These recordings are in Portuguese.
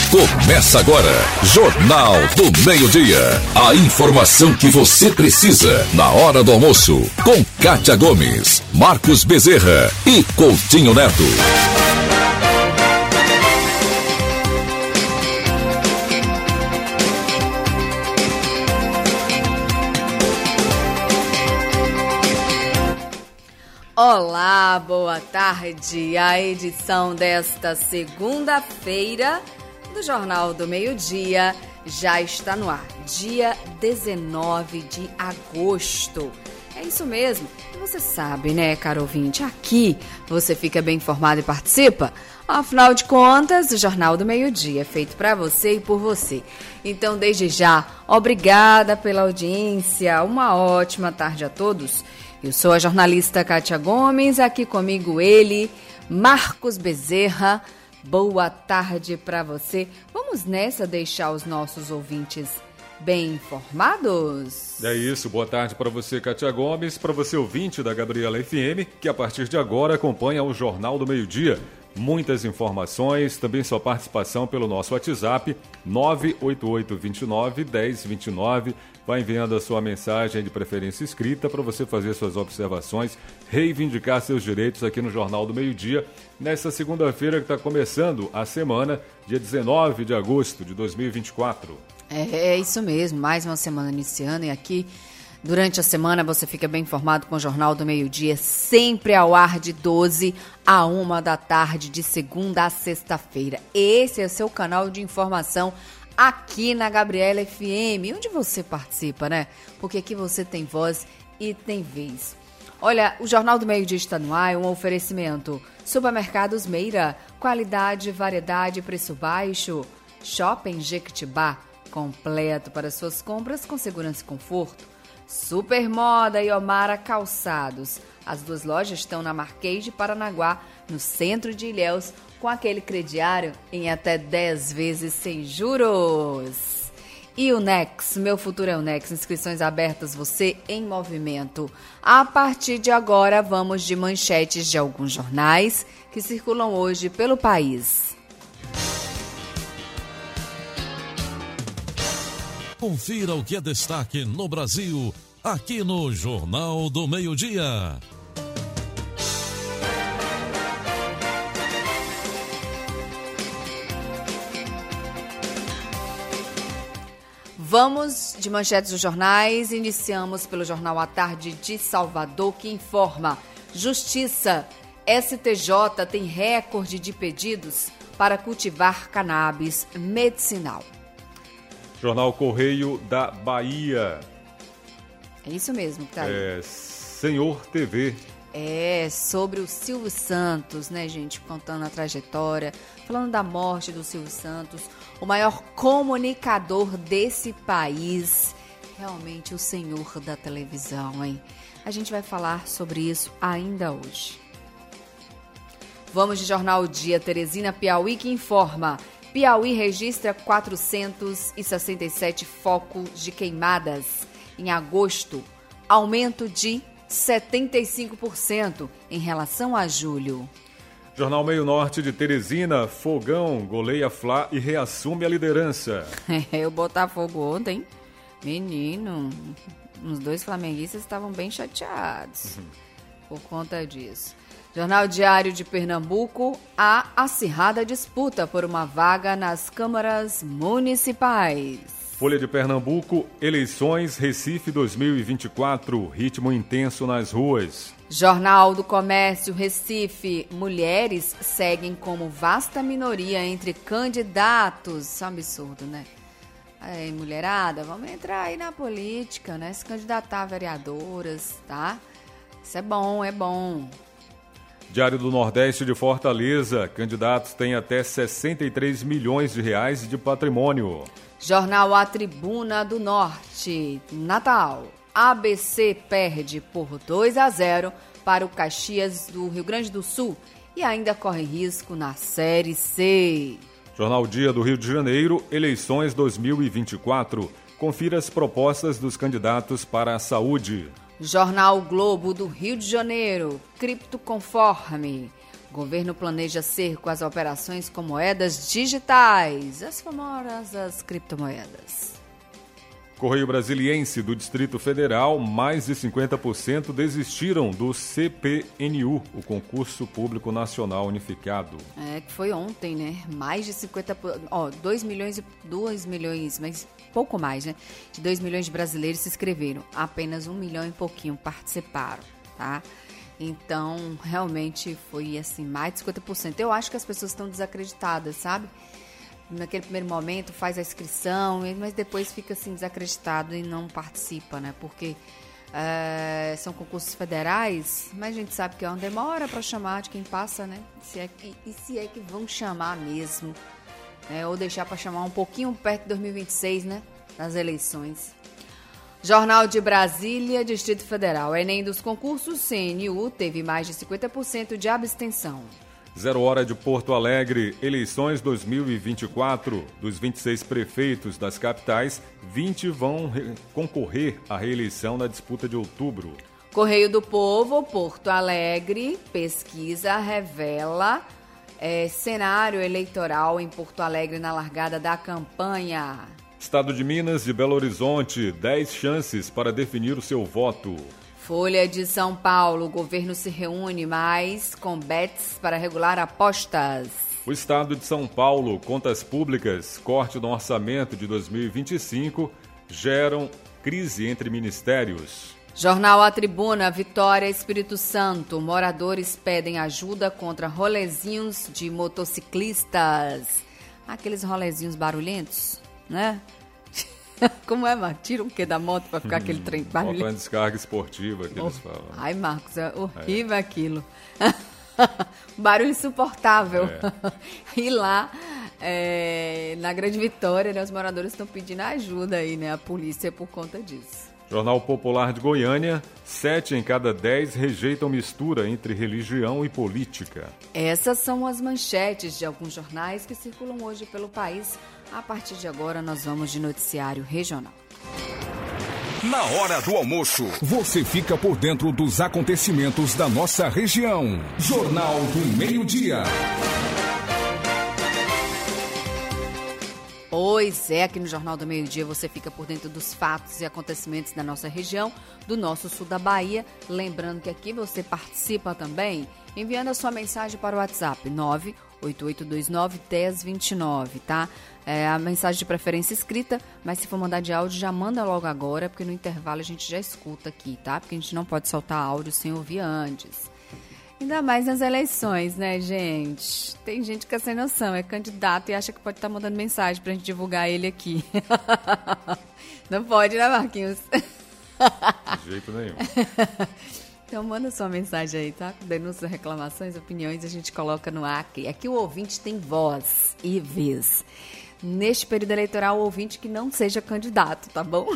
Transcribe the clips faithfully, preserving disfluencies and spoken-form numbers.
Começa agora, Jornal do Meio-Dia. A informação que você precisa na hora do almoço. Com Kátia Gomes, Marcos Bezerra e Coutinho Neto. Olá, boa tarde. A edição desta segunda-feira do Jornal do Meio-Dia já está no ar. Dia dezenove de agosto. É isso mesmo. E você sabe, né, caro ouvinte? Aqui você fica bem informado e participa. Afinal de contas, o Jornal do Meio-Dia é feito para você e por você. Então, desde já, obrigada pela audiência. Uma ótima tarde a todos. Eu sou a jornalista Kátia Gomes, aqui comigo ele, Marcos Bezerra. Boa tarde para você. Vamos nessa deixar os nossos ouvintes bem informados? É isso, boa tarde para você, Kátia Gomes, para você ouvinte da Gabriela F M, que a partir de agora acompanha o Jornal do Meio-Dia. Muitas informações, também sua participação pelo nosso WhatsApp nove oito oito, dois nove, um zero dois nove. Vai enviando a sua mensagem de preferência escrita para você fazer suas observações, reivindicar seus direitos aqui no Jornal do Meio-Dia, nessa segunda-feira que está começando a semana, dia dezenove de agosto de dois mil e vinte e quatro. É, é isso mesmo, mais uma semana iniciando e aqui durante a semana você fica bem informado com o Jornal do Meio-Dia, sempre ao ar de doze a uma da tarde, de segunda a sexta-feira. Esse é o seu canal de informação aqui na Gabriela F M, onde você participa, né? Porque aqui você tem voz e tem vez. Olha, o Jornal do Meio-Dia está no ar, um oferecimento. Supermercados Meira, qualidade, variedade, preço baixo. Shopping Jequitibá, completo para suas compras com segurança e conforto. Supermoda e Omara Calçados. As duas lojas estão na Marquês de Paranaguá, no centro de Ilhéus, com aquele crediário em até dez vezes sem juros. E o Nex, meu futuro é o Nex, inscrições abertas, você em movimento. A partir de agora, vamos de manchetes de alguns jornais que circulam hoje pelo país. Confira o que é destaque no Brasil, aqui no Jornal do Meio-Dia. Vamos de manchetes dos jornais. Iniciamos pelo Jornal à Tarde de Salvador, que informa: Justiça, S T J tem recorde de pedidos para cultivar cannabis medicinal. Jornal Correio da Bahia. É isso mesmo que tá aí. É, Senhor T V. É, sobre o Silvio Santos, né, gente? Contando a trajetória, falando da morte do Silvio Santos, o maior comunicador desse país. Realmente o senhor da televisão, hein? A gente vai falar sobre isso ainda hoje. Vamos de Jornal Dia, Teresina, Piauí, que informa: Piauí registra quatrocentos e sessenta e sete focos de queimadas em agosto, aumento de setenta e cinco por cento em relação a julho. Jornal Meio Norte de Teresina, Fogão goleia Fla e reassume a liderança. É, o Botafogo ontem, menino, os dois flamenguistas estavam bem chateados uhum. por conta disso. Jornal Diário de Pernambuco, há acirrada disputa por uma vaga nas câmaras municipais. Folha de Pernambuco, eleições Recife dois mil e vinte e quatro, ritmo intenso nas ruas. Jornal do Comércio, Recife, mulheres seguem como vasta minoria entre candidatos. Isso é um absurdo, né? Aí, mulherada, vamos entrar aí na política, né? Se candidatar a vereadoras, tá? Isso é bom, é bom. Diário do Nordeste de Fortaleza, candidatos têm até sessenta e três milhões de reais de patrimônio. Jornal A Tribuna do Norte, Natal. A B C perde por dois a zero para o Caxias do Rio Grande do Sul e ainda corre risco na Série C. Jornal Dia do Rio de Janeiro, eleições dois mil e vinte e quatro. Confira as propostas dos candidatos para a saúde. Jornal Globo do Rio de Janeiro, criptoconforme. O governo planeja cerco às operações com moedas digitais, as famosas criptomoedas. Correio Brasiliense do Distrito Federal, mais de cinquenta por cento desistiram do C P N U, o Concurso Público Nacional Unificado. É, que foi ontem, né? Mais de cinquenta por cento, ó, dois milhões, dois milhões, mas pouco mais, né? De dois milhões de brasileiros se inscreveram. Apenas um milhão e pouquinho participaram, tá? Então, realmente foi, assim, mais de cinquenta por cento. Eu acho que as pessoas estão desacreditadas, sabe? Naquele primeiro momento faz a inscrição, mas depois fica assim desacreditado e não participa, né? Porque é, são concursos federais, mas a gente sabe que é uma demora para chamar de quem passa, né? Se é que, e se é que vão chamar mesmo, né? Ou deixar para chamar um pouquinho perto de dois mil e vinte e seis, né? Das eleições. Jornal de Brasília, Distrito Federal. Enem dos concursos, C N U teve mais de cinquenta por cento de abstenção. Zero Hora de Porto Alegre, eleições dois mil e vinte e quatro. Dos vinte e seis prefeitos das capitais, vinte vão re- concorrer à reeleição na disputa de outubro. Correio do Povo, Porto Alegre, pesquisa revela é, cenário eleitoral em Porto Alegre na largada da campanha. Estado de Minas e Belo Horizonte, dez chances para definir o seu voto. Folha de São Paulo, o governo se reúne mais com bets para regular apostas. O Estado de São Paulo, contas públicas, corte no orçamento de dois mil e vinte e cinco, geram crise entre ministérios. Jornal A Tribuna, Vitória, Espírito Santo. Moradores pedem ajuda contra rolezinhos de motociclistas. Aqueles rolezinhos barulhentos, né? Como é, Marcos? Tira o quê da moto pra ficar aquele trem barulhento? Volta descarga esportiva que eles falam. Ai, Marcos, é horrível é. aquilo. Barulho insuportável. É. E lá, é, na Grande Vitória, né, os moradores estão pedindo ajuda aí, né? A polícia por conta disso. Jornal Popular de Goiânia, sete em cada dez rejeitam mistura entre religião e política. Essas são as manchetes de alguns jornais que circulam hoje pelo país. A partir de agora, nós vamos de noticiário regional. Na hora do almoço, você fica por dentro dos acontecimentos da nossa região. Jornal do Meio-Dia. Pois é, aqui no Jornal do Meio-Dia você fica por dentro dos fatos e acontecimentos da nossa região, do nosso sul da Bahia. Lembrando que aqui você participa também enviando a sua mensagem para o WhatsApp nove oito oito dois nove, um zero dois nove, tá? É a mensagem de preferência escrita, mas se for mandar de áudio já manda logo agora, porque no intervalo a gente já escuta aqui, tá? Porque a gente não pode soltar áudio sem ouvir antes. Ainda mais nas eleições, né, gente? Tem gente que é sem noção, é candidato e acha que pode estar mandando mensagem pra gente divulgar ele aqui. Não pode, né, Marquinhos? De jeito nenhum. Então manda sua mensagem aí, tá? Denúncias, reclamações, opiniões, a gente coloca no ar aqui. Aqui o ouvinte tem voz e vez. Neste período eleitoral, o ouvinte que não seja candidato, tá bom?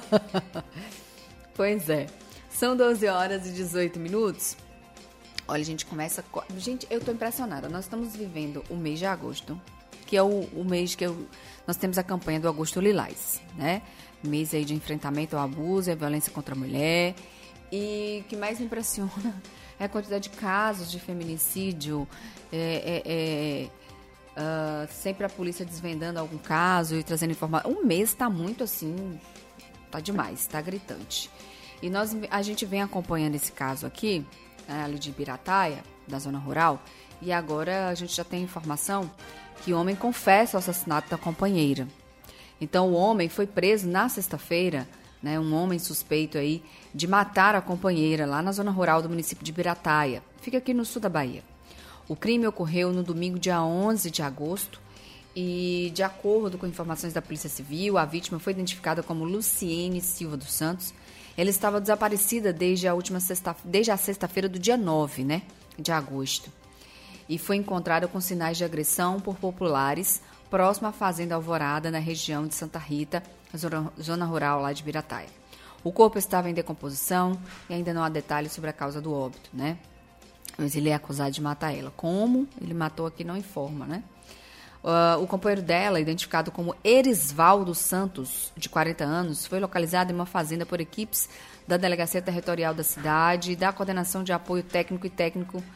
Pois é. São doze horas e dezoito minutos. Olha, a gente começa... Gente, eu tô impressionada. Nós estamos vivendo o mês de agosto, que é o, o mês que eu... nós temos a campanha do Agosto Lilás, né? Mês aí de enfrentamento ao abuso e à violência contra a mulher. E o que mais me impressiona é a quantidade de casos de feminicídio. É, é, é, uh, sempre a polícia desvendando algum caso e trazendo informação. Um mês tá muito assim... Tá demais, tá gritante. E nós, a gente vem acompanhando esse caso aqui... ali de Ibirataia, da zona rural, e agora a gente já tem informação que o homem confessa o assassinato da companheira. Então o homem foi preso na sexta-feira, né, um homem suspeito aí de matar a companheira lá na zona rural do município de Ibirataia, fica aqui no sul da Bahia. O crime ocorreu no domingo, dia onze de agosto, e de acordo com informações da Polícia Civil, a vítima foi identificada como Luciene Silva dos Santos. Ela estava desaparecida desde a última sexta, desde a sexta-feira do dia nove, né, de agosto. E foi encontrada com sinais de agressão por populares próximo à Fazenda Alvorada, na região de Santa Rita, zona, zona rural lá de Ibirataia. O corpo estava em decomposição e ainda não há detalhes sobre a causa do óbito, né? Mas ele é acusado de matar ela. Como ele matou aqui não informa, né? Uh, o companheiro dela, identificado como Erisvaldo Santos, de quarenta anos, foi localizado em uma fazenda por equipes da Delegacia Territorial da cidade e da Coordenação de Apoio Técnico e Técnico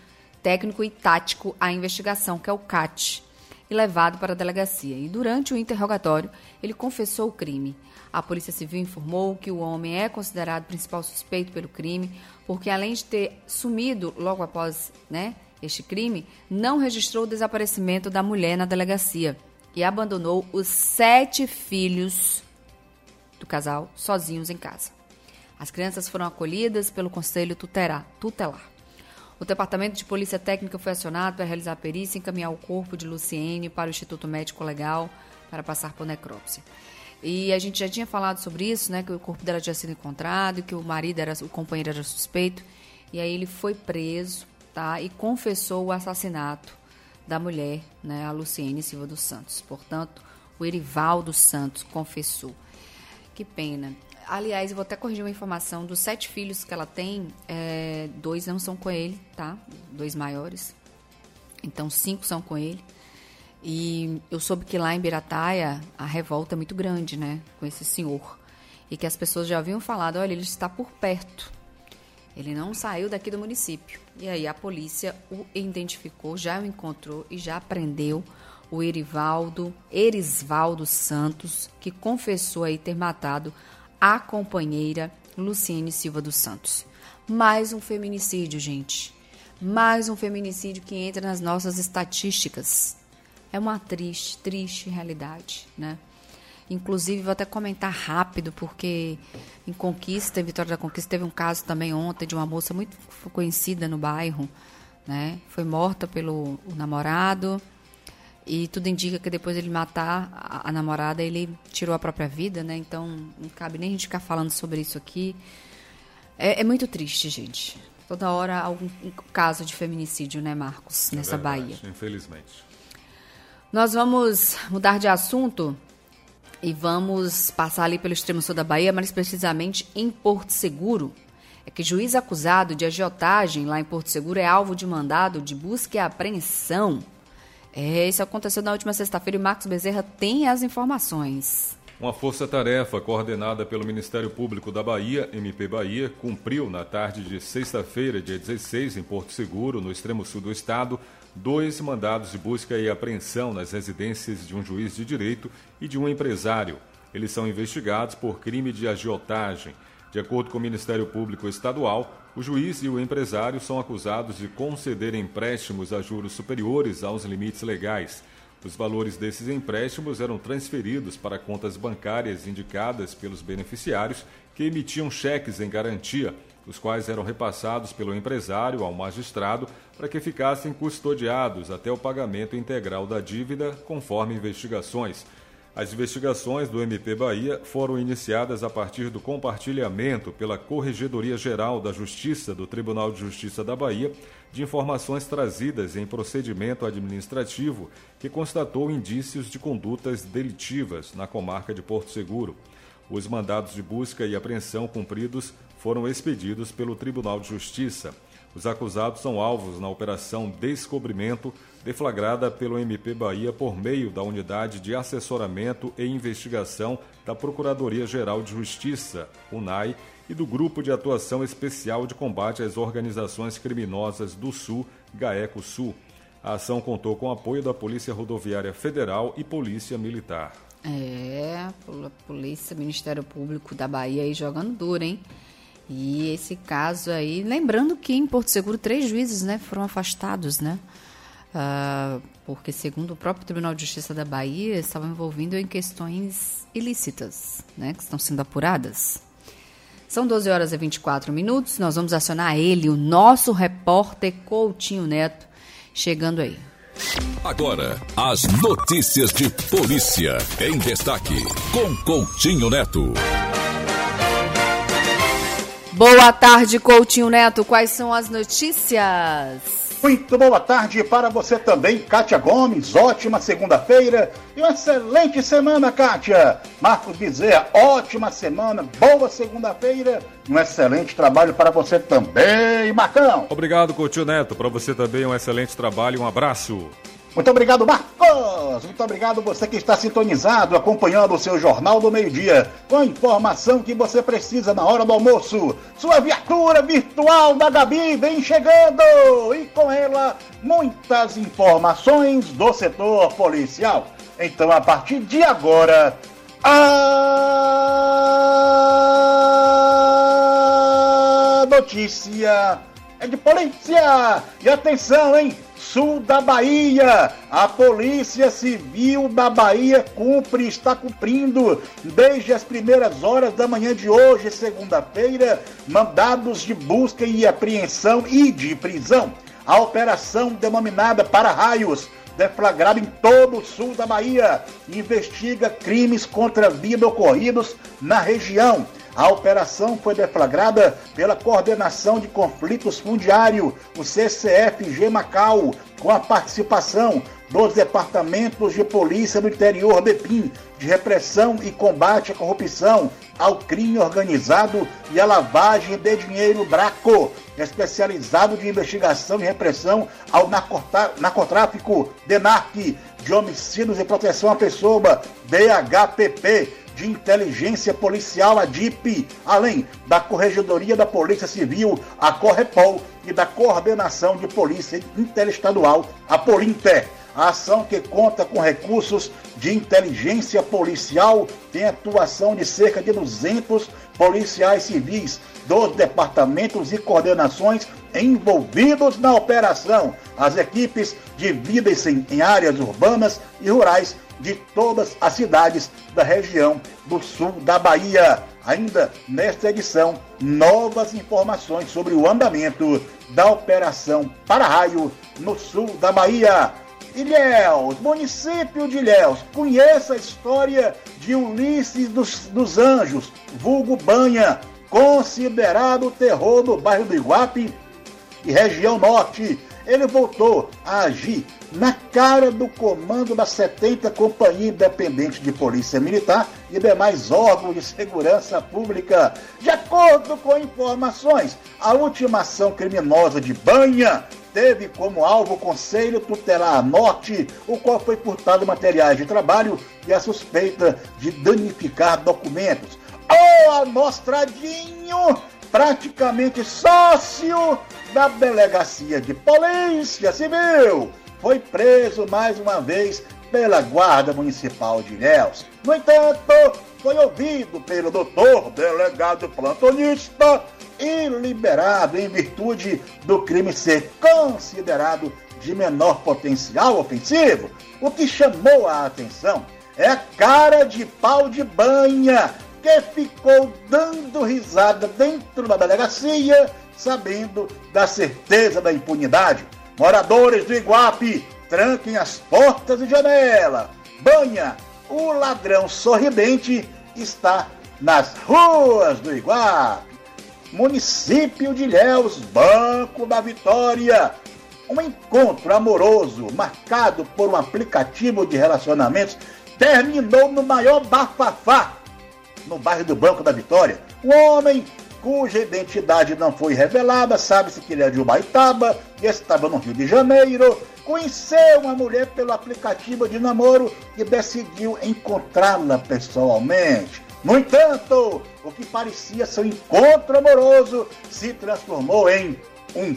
técnico e tático à investigação, que é o C A T, e levado para a delegacia. E durante o interrogatório, ele confessou o crime. A Polícia Civil informou que o homem é considerado principal suspeito pelo crime, porque além de ter sumido logo após, né, este crime, não registrou o desaparecimento da mulher na delegacia e abandonou os sete filhos do casal sozinhos em casa. As crianças foram acolhidas pelo Conselho Tutelar. O Departamento de Polícia Técnica foi acionado para realizar a perícia e encaminhar o corpo de Luciene para o Instituto Médico Legal para passar por necrópsia. E a gente já tinha falado sobre isso, né, que o corpo dela tinha sido encontrado, que o marido, era, o companheiro era suspeito, e aí ele foi preso, tá, e confessou o assassinato da mulher, né, a Luciene Silva dos Santos. Portanto, o Erivaldo Santos confessou. Que pena. Aliás, eu vou até corrigir uma informação. Dos sete filhos que ela tem, é, dois não são com ele, tá? Dois maiores. Então, cinco são com ele. E eu soube que lá em Birataia, a revolta é muito grande, né? Com esse senhor. E que as pessoas já haviam falado, olha, ele está por perto. Ele não saiu daqui do município. E aí a polícia o identificou, já o encontrou e já prendeu o Erivaldo, Erisvaldo Santos, que confessou aí ter matado a companheira Luciene Silva dos Santos. Mais um feminicídio, gente. Mais um feminicídio que entra nas nossas estatísticas. É uma triste, triste realidade, né? Inclusive, vou até comentar rápido, porque em Conquista, em Vitória da Conquista, teve um caso também ontem de uma moça muito conhecida no bairro, né? Foi morta pelo o namorado. E tudo indica que depois de ele matar a, a namorada, ele tirou a própria vida, né? Então, não cabe nem a gente ficar falando sobre isso aqui. É, é muito triste, gente. Toda hora algum um caso de feminicídio, né, Marcos? É nessa verdade, Bahia. Infelizmente. Nós vamos mudar de assunto e vamos passar ali pelo extremo sul da Bahia, mais precisamente em Porto Seguro. É que juiz acusado de agiotagem lá em Porto Seguro é alvo de mandado de busca e apreensão. É, isso aconteceu na última sexta-feira e Marcos Bezerra tem as informações. Uma força-tarefa coordenada pelo Ministério Público da Bahia, M P Bahia, cumpriu na tarde de sexta-feira, dia dezesseis, em Porto Seguro, no extremo sul do estado, dois mandados de busca e apreensão nas residências de um juiz de direito e de um empresário. Eles são investigados por crime de agiotagem. De acordo com o Ministério Público Estadual, o juiz e o empresário são acusados de conceder empréstimos a juros superiores aos limites legais. Os valores desses empréstimos eram transferidos para contas bancárias indicadas pelos beneficiários que emitiam cheques em garantia, os quais eram repassados pelo empresário ao magistrado para que ficassem custodiados até o pagamento integral da dívida, conforme investigações. As investigações do M P Bahia foram iniciadas a partir do compartilhamento pela Corregedoria Geral da Justiça do Tribunal de Justiça da Bahia de informações trazidas em procedimento administrativo que constatou indícios de condutas delitivas na comarca de Porto Seguro. Os mandados de busca e apreensão cumpridos foram expedidos pelo Tribunal de Justiça. Os acusados são alvos na Operação Descobrimento, deflagrada pelo M P Bahia por meio da Unidade de Assessoramento e Investigação da Procuradoria-Geral de Justiça, U N A I, e do Grupo de Atuação Especial de Combate às Organizações Criminosas do Sul, GAECO-Sul. A ação contou com o apoio da Polícia Rodoviária Federal e Polícia Militar. É, a Polícia, Ministério Público da Bahia aí jogando duro, hein? E esse caso aí, lembrando que em Porto Seguro três juízes, né, foram afastados, né? Uh, porque segundo o próprio Tribunal de Justiça da Bahia, estavam envolvidos em questões ilícitas, né, que estão sendo apuradas. São doze horas e vinte e quatro minutos, nós vamos acionar ele, o nosso repórter Coutinho Neto, chegando aí. Agora, as notícias de polícia em destaque, com Coutinho Neto. Boa tarde, Coutinho Neto. Quais são as notícias? Muito boa tarde para você também, Kátia Gomes. Ótima segunda-feira e uma excelente semana, Kátia. Marcos Bezerra, ótima semana, boa segunda-feira e um excelente trabalho para você também, Marcão. Obrigado, Coutinho Neto. Para você também um excelente trabalho e um abraço. Muito obrigado, Marcos! Muito obrigado você que está sintonizado, acompanhando o seu Jornal do Meio-Dia, com a informação que você precisa na hora do almoço. Sua viatura virtual da Gabi vem chegando e com ela muitas informações do setor policial. Então, a partir de agora, a notícia é de polícia. E atenção, hein? Sul da Bahia, a Polícia Civil da Bahia cumpre, está cumprindo desde as primeiras horas da manhã de hoje, segunda-feira, mandados de busca e apreensão e de prisão. A operação denominada Para-Raios, deflagrada em todo o sul da Bahia, investiga crimes contra a vida ocorridos na região. A operação foi deflagrada pela Coordenação de Conflitos Fundiário, o C C F G Macau, com a participação dos Departamentos de Polícia do Interior DEPIM, de Repressão e Combate à Corrupção, ao Crime Organizado e à Lavagem de Dinheiro DRACO, especializado de Investigação e Repressão ao Narcotráfico, DENARC, de Homicídios e Proteção à Pessoa, D H P P, de Inteligência Policial, a D I P, além da Corregedoria da Polícia Civil, a Correpol, e da Coordenação de Polícia Interestadual, a Polinter. A ação, que conta com recursos de inteligência policial, tem atuação de cerca de duzentos policiais civis dos departamentos e coordenações envolvidos na operação. As equipes dividem-se em áreas urbanas e rurais de todas as cidades da região do sul da Bahia. Ainda nesta edição, novas informações sobre o andamento da Operação Para-Raio no sul da Bahia. Ilhéus, município de Ilhéus, conheça a história de Ulisses dos, dos Anjos, vulgo Banha, considerado o terror do bairro do Iguape e região norte. Ele voltou a agir na cara do comando da setenta Companhia Independente de Polícia Militar e demais órgãos de segurança pública. De acordo com informações, a última ação criminosa de Banha teve como alvo o Conselho Tutelar Norte, o qual foi furtado materiais de trabalho e a suspeita de danificar documentos. O amostradinho, praticamente sócio da Delegacia de Polícia Civil, foi preso mais uma vez pela Guarda Municipal de Ilhéus. No entanto, foi ouvido pelo doutor delegado plantonista e liberado em virtude do crime ser considerado de menor potencial ofensivo. O que chamou a atenção é a cara de pau de Banha, que ficou dando risada dentro da delegacia, sabendo da certeza da impunidade. Moradores do Iguape, tranquem as portas e janela. Banha, o ladrão sorridente, está nas ruas do Iguape. Município de Ilhéus, Banco da Vitória. Um encontro amoroso marcado por um aplicativo de relacionamentos terminou no maior bafafá no bairro do Banco da Vitória. Um homem cuja identidade não foi revelada, sabe-se que ele é de Ubaitaba e estava no Rio de Janeiro, conheceu uma mulher pelo aplicativo de namoro e decidiu encontrá-la pessoalmente. No entanto, o que parecia ser um encontro amoroso se transformou em um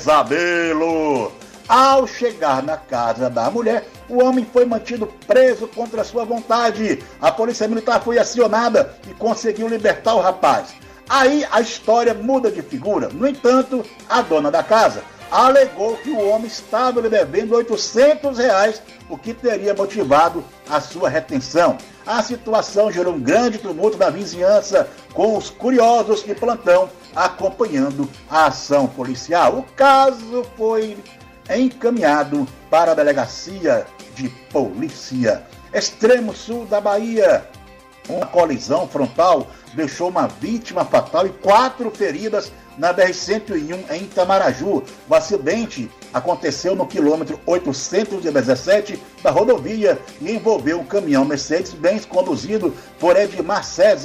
pesadelo. Ao chegar na casa da mulher, o homem foi mantido preso contra sua vontade. A polícia militar foi acionada e conseguiu libertar o rapaz. Aí a história muda de figura. No entanto, a dona da casa alegou que o homem estava lhe devendo oitocentos reais, o que teria motivado a sua retenção. A situação gerou um grande tumulto na vizinhança, com os curiosos de plantão acompanhando a ação policial. O caso foi encaminhado para a Delegacia de Polícia. Extremo sul da Bahia. Uma colisão frontal deixou uma vítima fatal e quatro feridas na B R cento e um em Itamaraju. O acidente aconteceu no quilômetro oitocentos e dezessete da rodovia e envolveu um caminhão Mercedes-Benz conduzido por Edmar César.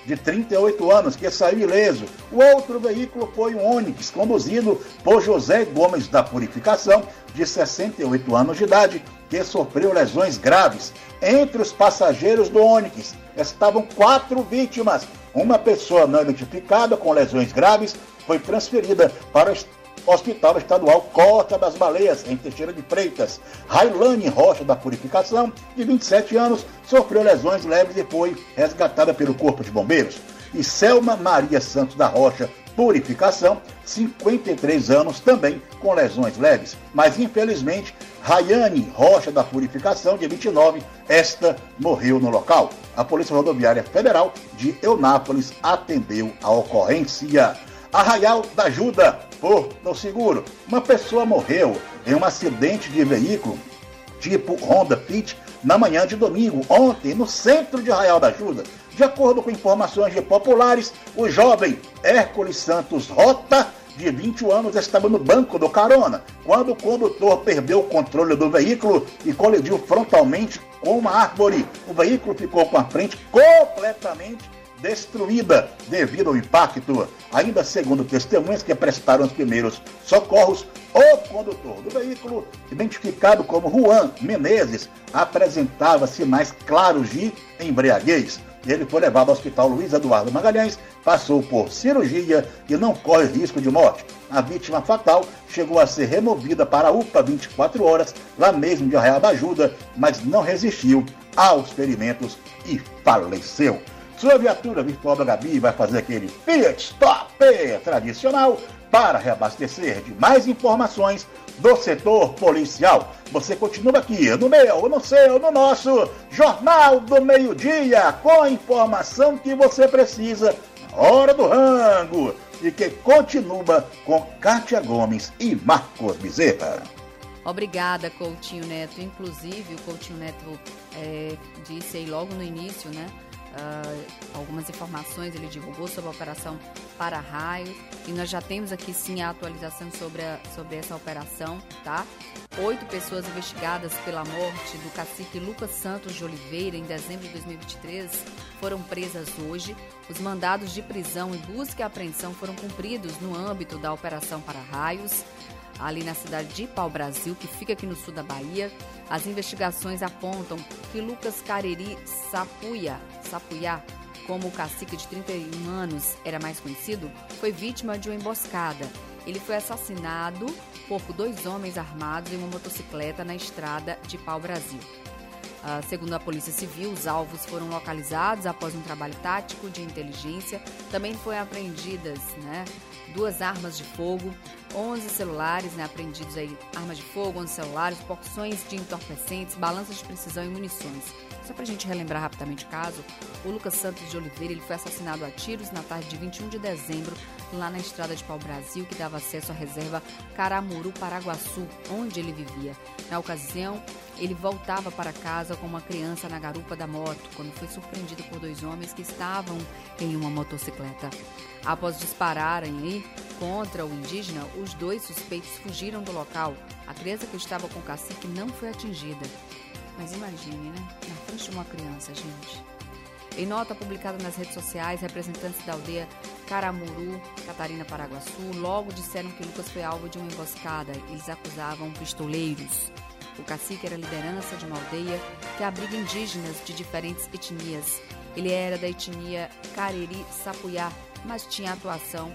de trinta e oito anos, que saiu ileso. O outro veículo foi um Onix, conduzido por José Gomes da Purificação, de sessenta e oito anos de idade, que sofreu lesões graves. Entre os passageiros do Onix estavam quatro vítimas. Uma pessoa não identificada com lesões graves foi transferida para o Hospital Estadual Costa das Baleias, em Teixeira de Freitas. Railane Rocha da Purificação, de vinte e sete anos, sofreu lesões leves e foi resgatada pelo Corpo de Bombeiros. E Selma Maria Santos da Rocha Purificação, cinquenta e três anos, também com lesões leves. Mas, infelizmente, Rayane Rocha da Purificação, de vinte e nove, esta morreu no local. A Polícia Rodoviária Federal de Eunápolis atendeu a ocorrência. Arraial da Ajuda, Porto Seguro. Uma pessoa morreu em um acidente de veículo tipo Honda Fit na manhã de domingo, ontem, no centro de Arraial da Ajuda. De acordo com informações de populares, o jovem Hércules Santos Rota, de vinte e um anos, estava no banco do carona, quando o condutor perdeu o controle do veículo e colidiu frontalmente com uma árvore. O veículo ficou com a frente completamente destruída devido ao impacto. Ainda segundo testemunhas que prestaram os primeiros socorros, o condutor do veículo, identificado como Juan Menezes, apresentava sinais claros de embriaguez. Ele foi levado ao Hospital Luiz Eduardo Magalhães, passou por cirurgia e não corre risco de morte. A vítima fatal chegou a ser removida para a U P A vinte e quatro horas, lá mesmo de Arraial da Ajuda, mas não resistiu aos ferimentos e faleceu. Sua viatura virtual da Gabi vai fazer aquele pit stop tradicional para reabastecer de mais informações do setor policial. Você continua aqui no meu, no seu, no nosso Jornal do Meio-Dia, com a informação que você precisa na hora do rango, e que continua com Kátia Gomes e Marcos Bezerra. Obrigada, Coutinho Neto. Inclusive, o Coutinho Neto é, disse aí logo no início, né? Uh, algumas informações ele divulgou sobre a operação Para-Raios, e nós já temos aqui sim a atualização sobre, a, sobre essa operação, tá? Oito pessoas investigadas pela morte do cacique Lucas Santos de Oliveira em dezembro de dois mil e vinte e três foram presas hoje. Os mandados de prisão e busca e apreensão foram cumpridos no âmbito da operação Para-Raios, ali na cidade de Pau-Brasil, que fica aqui no sul da Bahia. As investigações apontam que Lucas Cariri Sapuia, Sapuiá, como o cacique de trinta e um anos era mais conhecido, foi vítima de uma emboscada. Ele foi assassinado por dois homens armados em uma motocicleta na estrada de Pau-Brasil. Uh, segundo a Polícia Civil, os alvos foram localizados após um trabalho tático de inteligência. Também foram apreendidas, né, duas armas de fogo, onze celulares, né, apreendidos aí, armas de fogo, onze celulares, porções de entorpecentes, balanças de precisão e munições. Só para a gente relembrar rapidamente o caso, o Lucas Santos de Oliveira ele foi assassinado a tiros na tarde de vinte e um de dezembro, lá na estrada de Pau-Brasil, que dava acesso à reserva Caramuru Paraguaçu, onde ele vivia. Na ocasião, ele voltava para casa com uma criança na garupa da moto, quando foi surpreendido por dois homens que estavam em uma motocicleta. Após dispararem aí contra o indígena, os dois suspeitos fugiram do local. A criança que estava com o cacique não foi atingida. Mas imagine, né? Na frente de uma criança, gente. Em nota publicada nas redes sociais, representantes da aldeia Caramuru, Catarina Paraguaçu, logo disseram que Lucas foi alvo de uma emboscada. Eles acusavam pistoleiros. O cacique era liderança de uma aldeia que abriga indígenas de diferentes etnias. Ele era da etnia Cariri Sapuiá, mas tinha atuação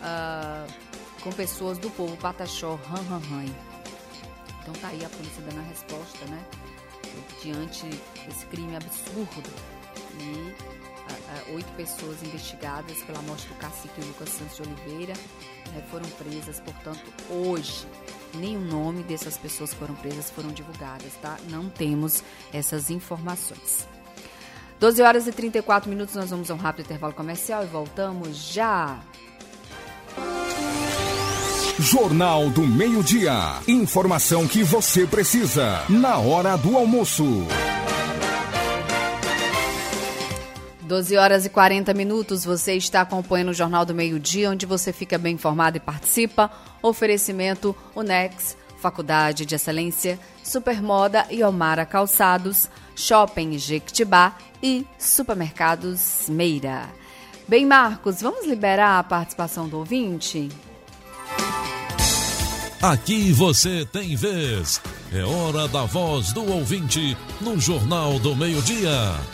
uh, com pessoas do povo Pataxó, Ranranran. Então tá aí a polícia dando a resposta, né? Diante desse crime absurdo. E uh, uh, oito pessoas investigadas pela morte do cacique Lucas Santos de Oliveira, né, foram presas, portanto, hoje. Nem o nome dessas pessoas que foram presas foram divulgadas, tá? Não temos essas informações. doze horas e trinta e quatro minutos, nós vamos a um rápido intervalo comercial e voltamos já. Jornal do Meio-Dia. Informação que você precisa na hora do almoço. doze horas e quarenta minutos, você está acompanhando o Jornal do Meio-Dia, onde você fica bem informado e participa. Oferecimento Unex, Faculdade de Excelência, Supermoda e Omara Calçados, Shopping Jequitibá e Supermercados Meira. Bem, Marcos, vamos liberar a participação do ouvinte? Aqui você tem vez. É hora da voz do ouvinte no Jornal do Meio-Dia.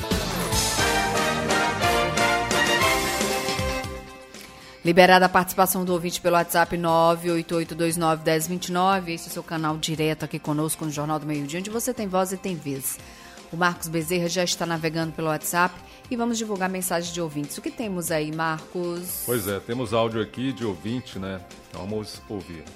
Liberada a participação do ouvinte pelo WhatsApp nove oito oito dois nove um zero dois nove. Esse é o seu canal direto aqui conosco no Jornal do Meio-Dia, onde você tem voz e tem vez. O Marcos Bezerra já está navegando pelo WhatsApp e vamos divulgar mensagens de ouvintes. O que temos aí, Marcos? Pois é, temos áudio aqui de ouvinte, né? Vamos ouvir.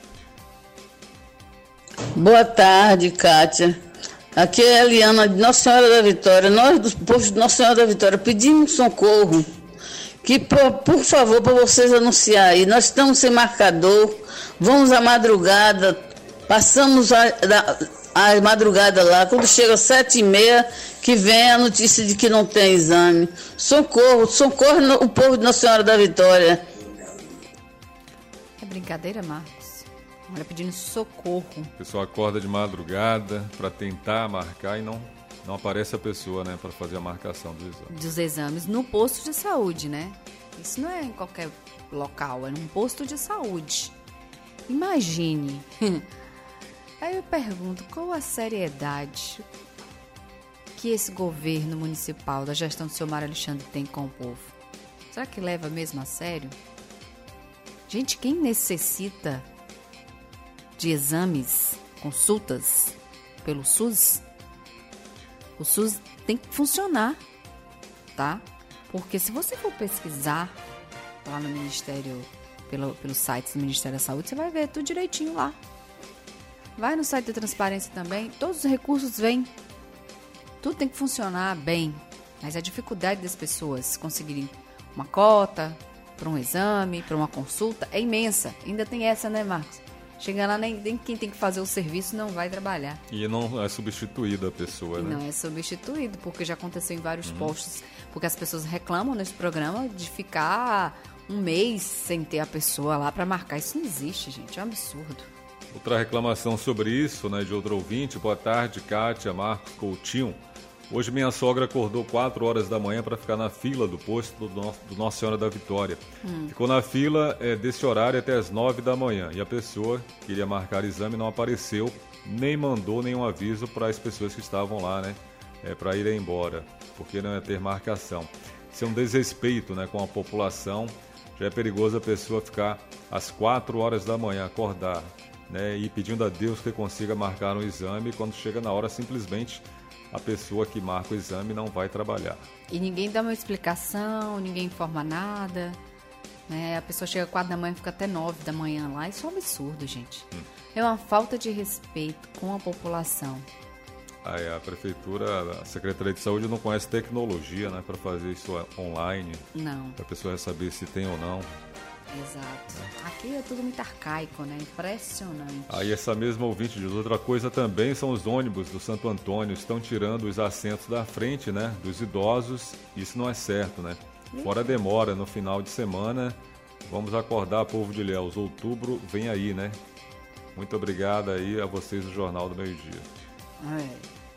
Boa tarde, Kátia. Aqui é a Eliana de Nossa Senhora da Vitória. Nós do posto de Nossa Senhora da Vitória pedimos socorro. Que, por, por favor, para vocês anunciar aí. Nós estamos sem marcador. Vamos à madrugada. Passamos a, a, a madrugada lá. Quando chega às sete e meia, que vem a notícia de que não tem exame. Socorro, socorro no, o povo de Nossa Senhora da Vitória. É brincadeira, Marcos? Olha, pedindo socorro. O pessoal acorda de madrugada para tentar marcar e não, não aparece a pessoa, né, para fazer a marcação dos exames. Dos exames no posto de saúde, né? Isso não é em qualquer local, é num posto de saúde. Imagine. Aí eu pergunto, qual a seriedade que esse governo municipal da gestão do senhor Mário Alexandre tem com o povo? Será que leva mesmo a sério? Gente, quem necessita de exames, consultas pelo SUS, o SUS tem que funcionar, tá? Porque se você for pesquisar lá no Ministério, pelo, pelo site do Ministério da Saúde, você vai ver tudo direitinho lá. Vai no site da Transparência também, todos os recursos vêm. Tudo tem que funcionar bem, mas a dificuldade das pessoas conseguirem uma cota para um exame, para uma consulta, é imensa. Ainda tem essa, né, Marcos? Chega lá, nem, nem quem tem que fazer o serviço não vai trabalhar. E não é substituída a pessoa, e né? Não é substituído, porque já aconteceu em vários uhum. postos. Porque as pessoas reclamam nesse programa de ficar um mês sem ter a pessoa lá para marcar. Isso não existe, gente. É um absurdo. Outra reclamação sobre isso, né, de outro ouvinte. Boa tarde, Kátia, Marcos, Coutinho. Hoje minha sogra acordou quatro horas da manhã para ficar na fila do posto do, no, do Nossa Senhora da Vitória. Hum. Ficou na fila é, desse horário até as nove da manhã. E a pessoa que iria marcar exame não apareceu, nem mandou nenhum aviso para as pessoas que estavam lá, né, é, para irem embora, porque não ia ter marcação. Isso é um desrespeito, né, com a população. Já é perigoso a pessoa ficar às quatro horas da manhã, acordar, né, e pedindo a Deus que consiga marcar um exame. Quando chega na hora, simplesmente a pessoa que marca o exame não vai trabalhar. E ninguém dá uma explicação, ninguém informa nada, né? A pessoa chega às quatro da manhã e fica até nove da manhã lá. Isso é um absurdo, gente. Hum. É uma falta de respeito com a população. Aí a prefeitura, a Secretaria de Saúde não conhece tecnologia, né, para fazer isso online. Não. Para a pessoa saber se tem ou não. Exato. Aqui é tudo muito arcaico, né? Impressionante. Aí essa mesma ouvinte diz outra coisa também, são os ônibus do Santo Antônio, estão tirando os assentos da frente, né, dos idosos. Isso não é certo, né? Fora a demora no final de semana. Vamos acordar, povo de Ilhéus. Outubro vem aí, né? Muito obrigado aí a vocês do Jornal do Meio-Dia. É.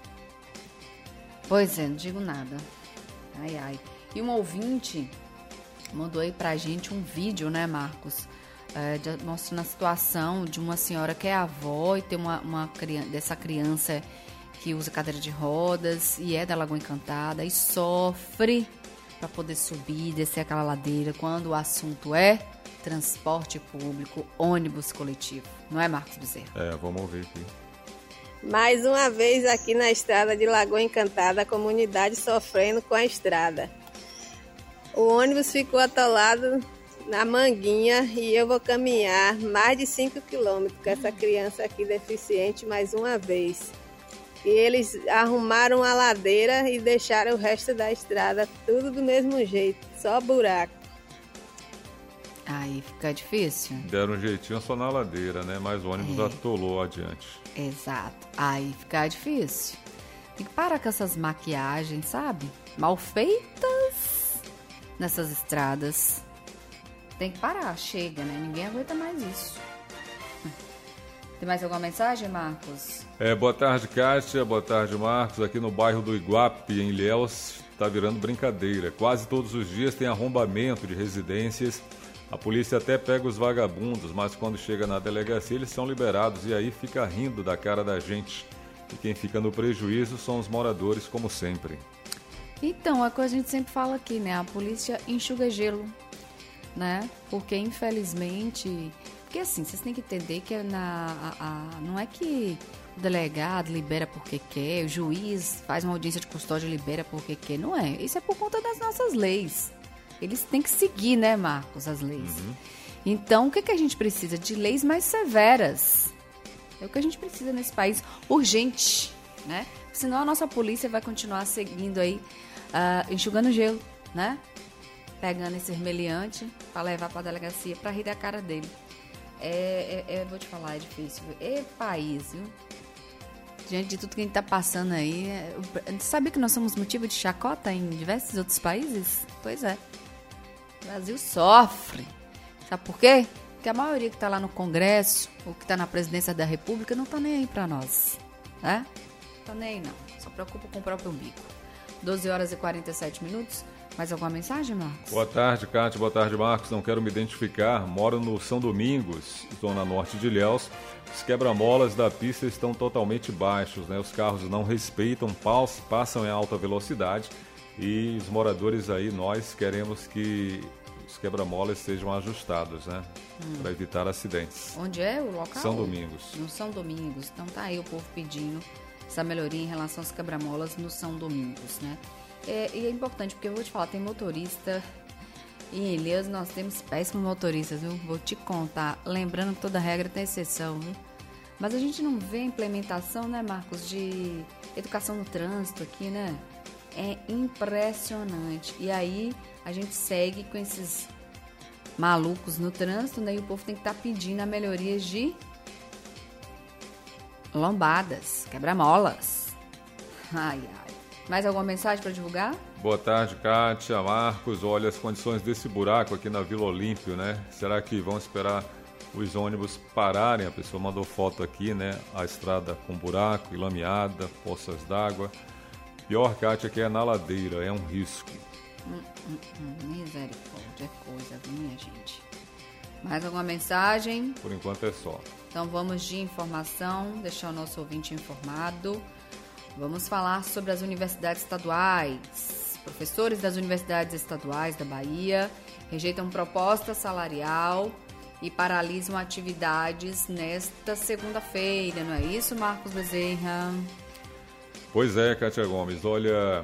Pois é, não digo nada. Ai, ai. E um ouvinte mandou aí pra gente um vídeo, né, Marcos? É, de, mostrando a situação de uma senhora que é avó e tem uma, uma criança, dessa criança que usa cadeira de rodas e é da Lagoa Encantada e sofre para poder subir e descer aquela ladeira quando o assunto é transporte público, ônibus coletivo. Não é, Marcos Bezerra? É, vamos ouvir aqui. Mais uma vez aqui na estrada de Lagoa Encantada, a comunidade sofrendo com a estrada. O ônibus ficou atolado na Manguinha e eu vou caminhar mais de cinco quilômetros com essa criança aqui deficiente mais uma vez. E eles arrumaram a ladeira e deixaram o resto da estrada tudo do mesmo jeito, só buraco. Aí fica difícil. Deram um jeitinho só na ladeira, né? Mas o ônibus é. atolou adiante. Exato. Aí fica difícil. Tem que parar com essas maquiagens, sabe? Mal feitas nessas estradas. Tem que parar, chega, né? Ninguém aguenta mais isso. Tem mais alguma mensagem, Marcos? É, boa tarde, Kátia. Boa tarde, Marcos. Aqui no bairro do Iguape, em Ilhéus, está virando brincadeira. Quase todos os dias tem arrombamento de residências. A polícia até pega os vagabundos, mas quando chega na delegacia eles são liberados e aí fica rindo da cara da gente. E quem fica no prejuízo são os moradores, como sempre. Então, é o que a gente sempre fala aqui, né? A polícia enxuga gelo, né? Porque, infelizmente... Porque, assim, vocês têm que entender que na, a, a, não é que o delegado libera porque quer, o juiz faz uma audiência de custódia e libera porque quer. Não é. Isso é por conta das nossas leis. Eles têm que seguir, né, Marcos, as leis. Uhum. Então, o que, que a gente precisa? De leis mais severas. É o que a gente precisa nesse país. Urgente, né? Senão a nossa polícia vai continuar seguindo aí, uh, enxugando gelo, né? Pegando esse meliante para levar para a delegacia para rir da cara dele. É, é, é, vou te falar, é difícil. É país, viu? Diante de tudo que a gente tá passando aí, é, sabe que nós somos motivo de chacota em diversos outros países? Pois é. O Brasil sofre. Sabe por quê? Porque a maioria que tá lá no Congresso, ou que tá na presidência da República, não tá nem aí pra nós, né? Não tá nem aí, não. Só preocupa com o próprio umbigo. doze horas e quarenta e sete minutos. Mais alguma mensagem, Marcos? Boa tarde, Cátia. Boa tarde, Marcos. Não quero me identificar. Moro no São Domingos, zona norte de Ilhéus. Os quebra-molas da pista estão totalmente baixos, né? Os carros não respeitam, passam em alta velocidade e os moradores aí, nós queremos que os quebra-molas sejam ajustados, né? Hum. Para evitar acidentes. Onde é o local? São Domingos. No São Domingos. Então tá aí o povo pedindo essa melhoria em relação aos quebra-molas no São Domingos, né? É, e é importante, porque eu vou te falar, tem motorista, e em Ilhéus nós temos péssimos motoristas, viu? Vou te contar, lembrando que toda regra tem exceção, viu? Mas a gente não vê a implementação, né, Marcos, de educação no trânsito aqui, né? É impressionante. E aí a gente segue com esses malucos no trânsito, né? E o povo tem que estar tá pedindo a melhoria de lombadas, quebra-molas. Ai, ai. Mais alguma mensagem para divulgar? Boa tarde, Kátia, Marcos. Olha as condições desse buraco aqui na Vila Olímpio, né? Será que vão esperar os ônibus pararem? A pessoa mandou foto aqui, né? A estrada com buraco, lameada, poças d'água. Pior, Kátia, que é na ladeira, é um risco. Hum, hum, hum, misericórdia, é coisa, viu, minha gente? Mais alguma mensagem? Por enquanto é só. Então vamos de informação, deixar o nosso ouvinte informado. Vamos falar sobre as universidades estaduais. Professores das universidades estaduais da Bahia rejeitam proposta salarial e paralisam atividades nesta segunda-feira. Não é isso, Marcos Bezerra? Pois é, Kátia Gomes. Olha,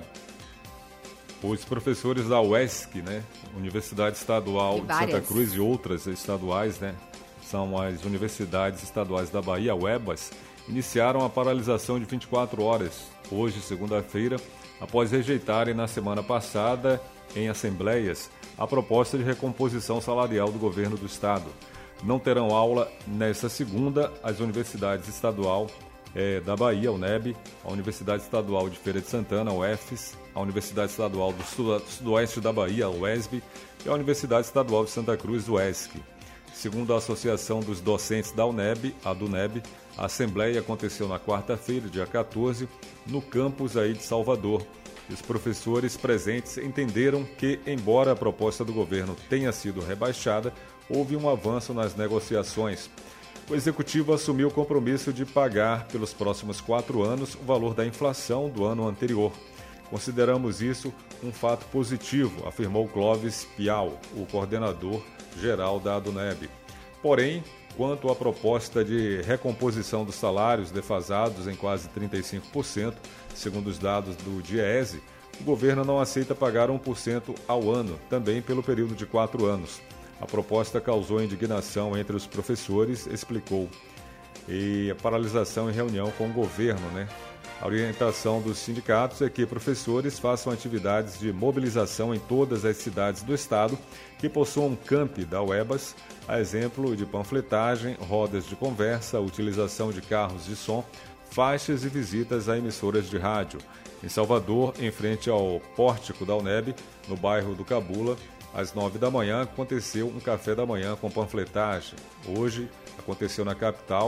os professores da U E S C, né? Universidade Estadual de Santa Cruz e outras estaduais, né? São as universidades estaduais da Bahia, U E B A S, iniciaram a paralisação de vinte e quatro horas, hoje, segunda-feira, após rejeitarem na semana passada, em assembleias, a proposta de recomposição salarial do governo do estado. Não terão aula nesta segunda as universidades estadual eh, da Bahia, a U N E B, a Universidade Estadual de Feira de Santana, a U F S, a Universidade Estadual do Sudoeste da Bahia, a U E S B, e a Universidade Estadual de Santa Cruz, U E S C. Segundo a Associação dos Docentes da U N E B, a D U N E B, a assembleia aconteceu na quarta-feira, dia quatorze, no campus aí de Salvador. Os professores presentes entenderam que, embora a proposta do governo tenha sido rebaixada, houve um avanço nas negociações. O executivo assumiu o compromisso de pagar pelos próximos quatro anos o valor da inflação do ano anterior. Consideramos isso um fato positivo, afirmou Clóvis Piau, o coordenador geral da D U N E B. Porém, quanto à proposta de recomposição dos salários defasados em quase trinta e cinco por cento, segundo os dados do DIEESE, o governo não aceita pagar um por cento ao ano, também pelo período de quatro anos. A proposta causou indignação entre os professores, explicou. E a paralisação em reunião com o governo, né? A orientação dos sindicatos é que professores façam atividades de mobilização em todas as cidades do estado que possuam campi da U E B A S, a exemplo de panfletagem, rodas de conversa, utilização de carros de som, faixas e visitas a emissoras de rádio. Em Salvador, em frente ao pórtico da U N E B, no bairro do Cabula, às nove da manhã, aconteceu um café da manhã com panfletagem. Hoje, aconteceu na capital,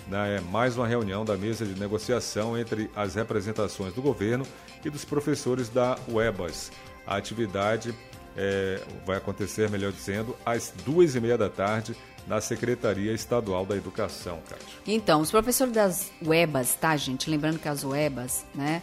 né, mais uma reunião da mesa de negociação entre as representações do governo e dos professores da UEBAS. A atividade é, vai acontecer, melhor dizendo, às duas e meia da tarde, na Secretaria Estadual da Educação, Cátia. Então, os professores das UEBAS, tá, gente? Lembrando que as UEBAS, né,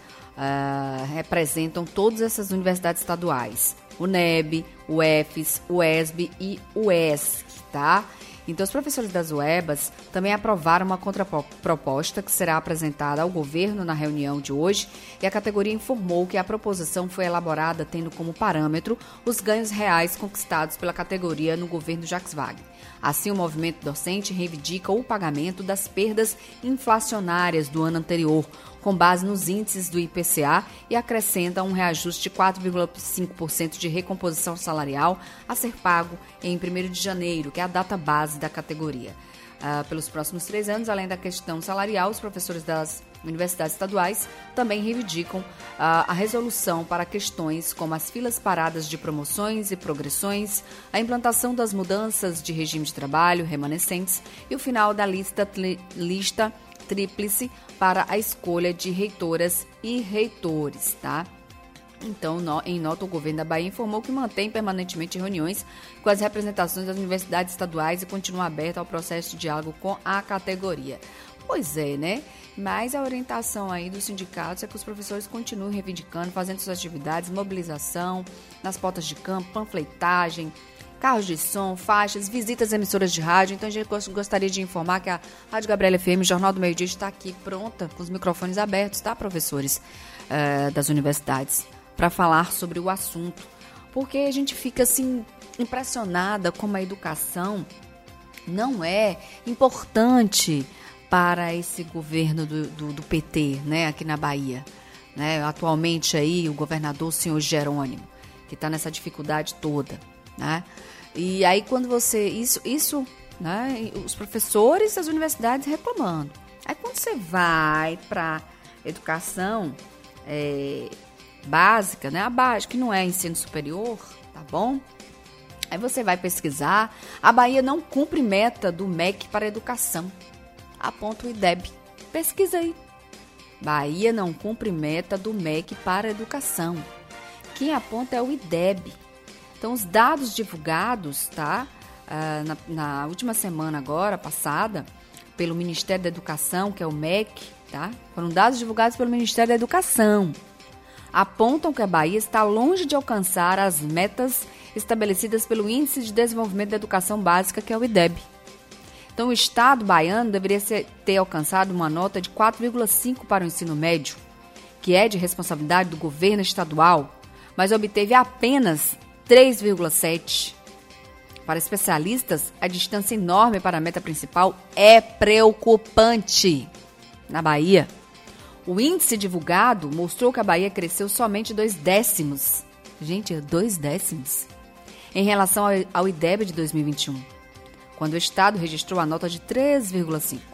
uh, representam todas essas universidades estaduais. O N E B, o E F E S, o E S B e o E S C, tá? Então, os professores das UEBAS também aprovaram uma contraproposta que será apresentada ao governo na reunião de hoje, e a categoria informou que a proposição foi elaborada tendo como parâmetro os ganhos reais conquistados pela categoria no governo Jacques Wagner. Assim, o movimento docente reivindica o pagamento das perdas inflacionárias do ano anterior, com base nos índices do I P C A, e acrescenta um reajuste de quatro vírgula cinco por cento de recomposição salarial a ser pago em primeiro de janeiro, que é a data base da categoria. Uh, pelos próximos três anos, além da questão salarial, os professores das universidades estaduais também reivindicam uh, a resolução para questões como as filas paradas de promoções e progressões, a implantação das mudanças de regime de trabalho remanescentes e o final da lista, tli, lista tríplice para a escolha de reitoras e reitores, tá? Então, no, em nota, o governo da Bahia informou que mantém permanentemente reuniões com as representações das universidades estaduais e continua aberto ao processo de diálogo com a categoria. Pois é, né? Mas a orientação aí dos sindicatos é que os professores continuem reivindicando, fazendo suas atividades, mobilização nas portas de campo, panfletagem, carros de som, faixas, visitas a emissoras de rádio. Então, a gente gostaria de informar que a Rádio Gabriela F M, Jornal do Meio Dia, está aqui pronta, com os microfones abertos, tá, professores uh, das universidades, para falar sobre o assunto. Porque a gente fica, assim, impressionada como a educação não é importante para esse governo do, do, do P T, né, aqui na Bahia. Né? Atualmente aí o governador, o senhor Jerônimo, que está nessa dificuldade toda, né? E aí quando você, isso, isso, né, os professores das universidades reclamando. Aí quando você vai para educação é, básica, né, a básica, que não é ensino superior, tá bom? Aí você vai pesquisar, a Bahia não cumpre meta do M E C para a educação. Aponta o I D E B. Pesquisa aí. Bahia não cumpre meta do M E C para a educação. Quem aponta é o I D E B. Então, os dados divulgados, tá, uh, na, na última semana agora, passada, pelo Ministério da Educação, que é o M E C, tá, foram dados divulgados pelo Ministério da Educação, apontam que a Bahia está longe de alcançar as metas estabelecidas pelo Índice de Desenvolvimento da Educação Básica, que é o I D E B. Então, o Estado baiano deveria ser, ter alcançado uma nota de quatro vírgula cinco para o ensino médio, que é de responsabilidade do governo estadual, mas obteve apenas três vírgula sete. Para especialistas, a distância enorme para a meta principal é preocupante. Na Bahia, o índice divulgado mostrou que a Bahia cresceu somente dois décimos. Gente, dois décimos. Em relação ao, ao I D E B de dois mil e vinte e um, quando o Estado registrou a nota de três vírgula cinco.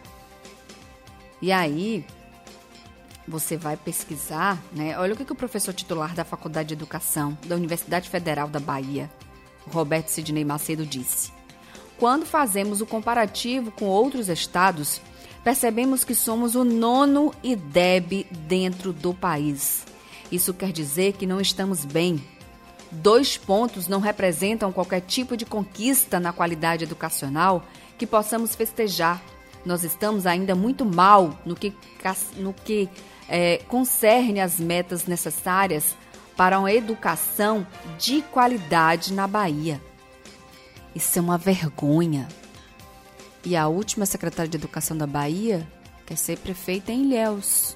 E aí, você vai pesquisar, né? Olha o que, que o professor titular da Faculdade de Educação da Universidade Federal da Bahia, Roberto Sidney Macedo, disse. Quando fazemos o comparativo com outros estados, percebemos que somos o nono I D E B dentro do país. Isso quer dizer que não estamos bem. Dois pontos não representam qualquer tipo de conquista na qualidade educacional que possamos festejar. Nós estamos ainda muito mal no que, no que é, concerne as metas necessárias para uma educação de qualidade na Bahia. Isso é uma vergonha. E a última secretária de Educação da Bahia quer ser prefeita em Ilhéus.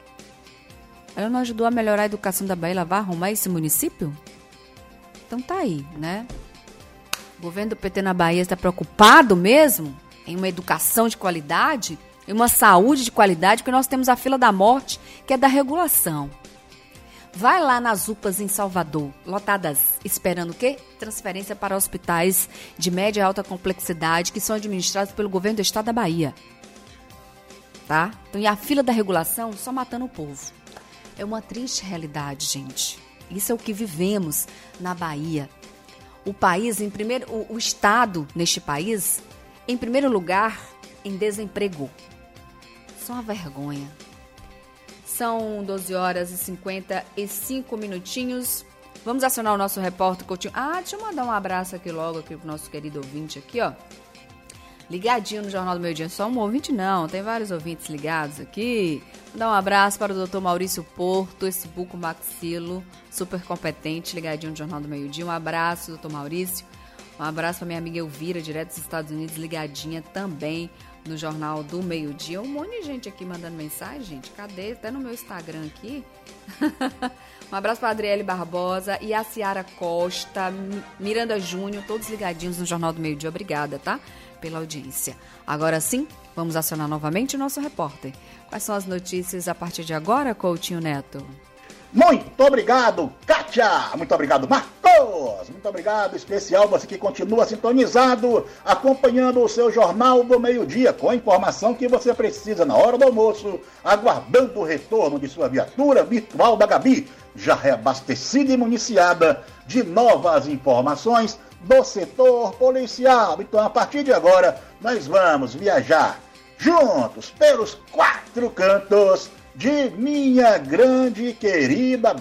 Ela não ajudou a melhorar a educação da Bahia, ela vai arrumar esse município? Então tá aí, né? O governo do P T na Bahia está preocupado mesmo em uma educação de qualidade, em uma saúde de qualidade, porque nós temos a fila da morte, que é da regulação. Vai lá nas U P As em Salvador, lotadas, esperando o quê? Transferência para hospitais de média e alta complexidade, que são administrados pelo governo do estado da Bahia. Tá? Então, e a fila da regulação só matando o povo. É uma triste realidade, gente. Isso é o que vivemos na Bahia. O país, em primeiro, o, o estado neste país, em primeiro lugar, em desemprego. só uma vergonha. São doze horas e cinquenta e cinco minutinhos. Vamos acionar o nosso repórter Coutinho. Ah, deixa eu mandar um abraço aqui logo aqui pro nosso querido ouvinte aqui, ó. Ligadinho no Jornal do Meio Dia. Só um ouvinte não, tem vários ouvintes ligados aqui. Vou dar um abraço para o doutor Maurício Porto, esse buco maxilo, super competente, ligadinho no Jornal do Meio Dia. Um abraço, doutor Maurício. Um abraço para minha amiga Elvira, direto dos Estados Unidos, ligadinha também no Jornal do Meio Dia. Um monte de gente aqui mandando mensagem, gente. Cadê? Até no meu Instagram aqui. Um abraço para a Adriele Barbosa e a Ciara Costa, Miranda Júnior, todos ligadinhos no Jornal do Meio Dia. Obrigada, tá? Pela audiência. Agora sim, vamos acionar novamente o nosso repórter. Quais são as notícias a partir de agora, Coutinho Neto? Muito obrigado, Kátia! Muito obrigado, Marcos! Muito obrigado, especial você que continua sintonizado, acompanhando o seu Jornal do Meio Dia, com a informação que você precisa na hora do almoço, aguardando o retorno de sua viatura virtual da Gabi, já reabastecida e municiada de novas informações do setor policial. Então, a partir de agora, nós vamos viajar juntos pelos quatro cantos de minha grande e querida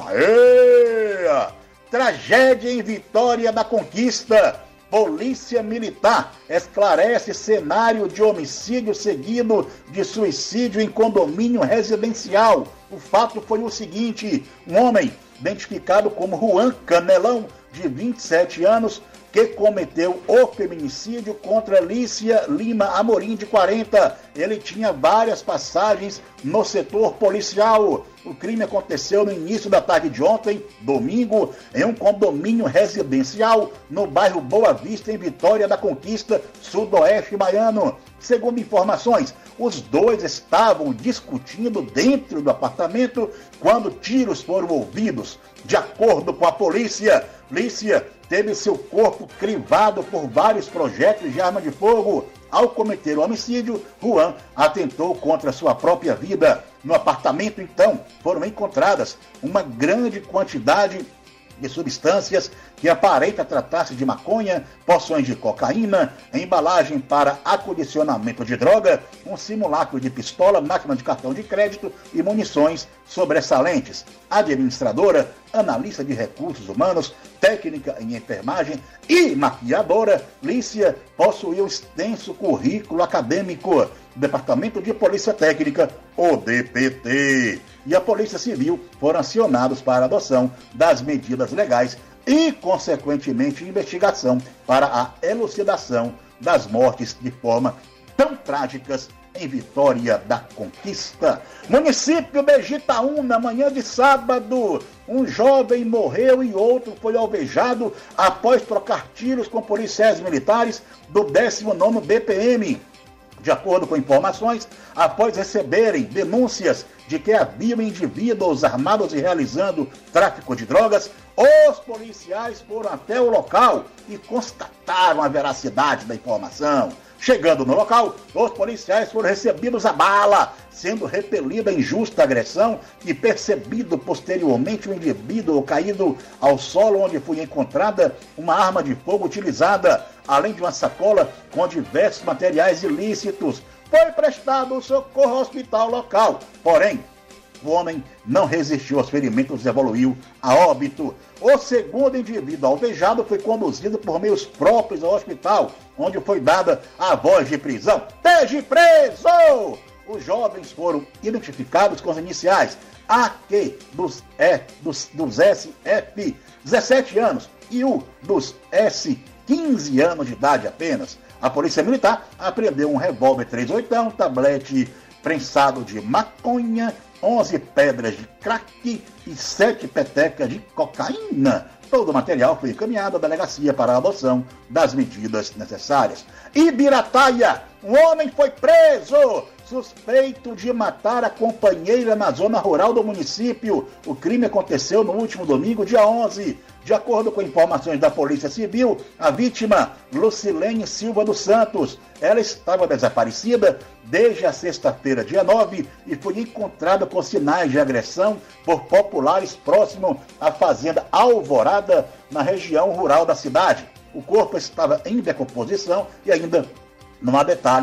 Bahia. Tragédia em Vitória da Conquista. Polícia Militar esclarece cenário de homicídio seguido de suicídio em condomínio residencial. O fato foi o seguinte: um homem identificado como Juan Canelão, de vinte e sete anos, que cometeu o feminicídio contra Lícia Lima Amorim, de quarenta. Ele tinha várias passagens no setor policial. O crime aconteceu no início da tarde de ontem, domingo, em um condomínio residencial no bairro Boa Vista, em Vitória da Conquista, sudoeste baiano. Segundo informações, os dois estavam discutindo dentro do apartamento quando tiros foram ouvidos. De acordo com a polícia, Lícia teve seu corpo crivado por vários projéteis de arma de fogo. Ao cometer o homicídio, Juan atentou contra sua própria vida. No apartamento, então, foram encontradas uma grande quantidade de substâncias que aparenta tratar-se de maconha, porções de cocaína, embalagem para acondicionamento de droga, um simulacro de pistola, máquina de cartão de crédito e munições sobressalentes. Administradora, analista de recursos humanos, técnica em enfermagem e maquiadora, Lícia possuía um extenso currículo acadêmico do Departamento de Polícia Técnica, o D P T, e a Polícia Civil foram acionados para a adoção das medidas legais e, consequentemente, investigação para a elucidação das mortes de forma tão trágicas em Vitória da Conquista. Município de Itaúna, na manhã de sábado, um jovem morreu e outro foi alvejado após trocar tiros com policiais militares do décimo nono B P M. De acordo com informações, após receberem denúncias de que haviam indivíduos armados e realizando tráfico de drogas, os policiais foram até o local e constataram a veracidade da informação. Chegando no local, os policiais foram recebidos a bala, sendo repelida a injusta agressão e percebido posteriormente o indivíduo caído ao solo, onde foi encontrada uma arma de fogo utilizada, além de uma sacola com diversos materiais ilícitos. Foi prestado o socorro ao hospital local, porém, o homem não resistiu aos ferimentos e evoluiu a óbito. O segundo indivíduo alvejado foi conduzido por meios próprios ao hospital, onde foi dada a voz de prisão. Esteja preso! Os jovens foram identificados com as iniciais A Q dos, e, dos, dos S F, dezessete anos, e o dos S, quinze anos de idade apenas. A Polícia Militar apreendeu um revólver três oito, um tablete prensado de maconha, onze pedras de crack e sete petecas de cocaína. Todo o material foi encaminhado à delegacia para a adoção das medidas necessárias. Ibirataia, um homem foi preso, suspeito de matar a companheira na zona rural do município. O crime aconteceu no último domingo, dia onze. De acordo com informações da Polícia Civil, a vítima, Lucilene Silva dos Santos, ela estava desaparecida desde a sexta-feira, dia nove, e foi encontrada com sinais de agressão por populares próximo à fazenda Alvorada, na região rural da cidade. O corpo estava em decomposição e ainda não há detalhes